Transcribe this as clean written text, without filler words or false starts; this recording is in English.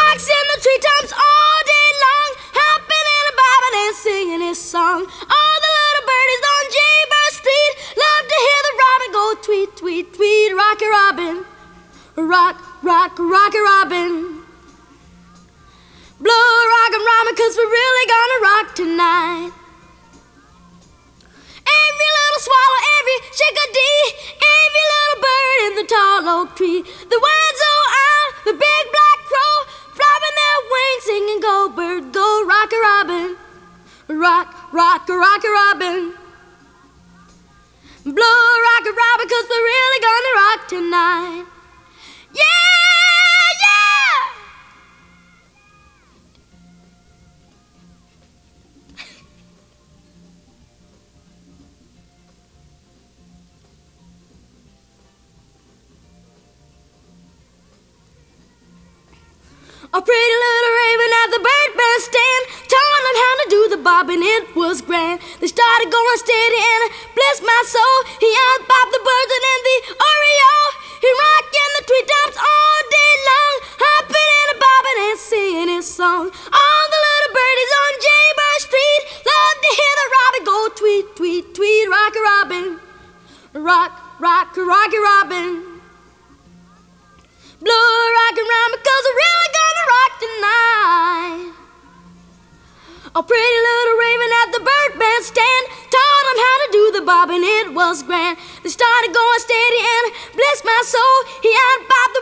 rocks in the treetops all day long, hopping and a bobbing and singing his song. All the little birdies on Jaybird Street love to hear the robin go tweet, tweet, tweet. Rocky Robin, rock, rock, Rocky Robin. Blow rockin' Robin, 'cause we're really gonna rock tonight. Every little swallow, every chickadee, every little bird in the tall oak tree, the one's-o owl, the big black crow, flapping their wings, singing go bird, go Rocky Robin, rock, rock, Rocky Robin. Blow Rocky Robin, 'cause we're really gonna rock tonight. Yeah, yeah! A pretty little raven at the bird stand, taught them how to do the bobbing, it was grand. They started going steady and bless my soul, he out-bobbed the birds and then the oriole. He rocked in the treetops all day long, hopping and bobbing and singing his song. All the little birdies on Jaybird Street love to hear the robin go tweet, tweet, tweet. Rocky Robin, rock, rock, Rocky Robin. Blow rockin' Robin, 'cause we're really gonna rock tonight. A pretty little raven at the bird stand, taught him how to do the bobbing, it was grand. They started going steady and bless my soul, he out-bobbed the